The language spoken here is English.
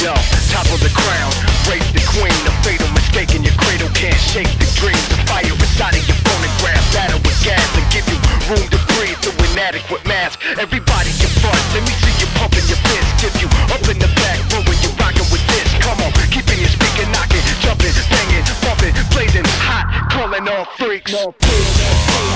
Yo, top of the crown, raise the queen. A fatal mistake in your cradle can't shake the dreams. The fire inside of your phonograph, battle with gas and give you room to breathe through inadequate mask. Everybody can front, let me see you pumping your fist. Tip you up in the back room when you're rocking with this. Come on, keeping your speaker knocking, jumping, banging, bumping, blazing hot, calling all freaks.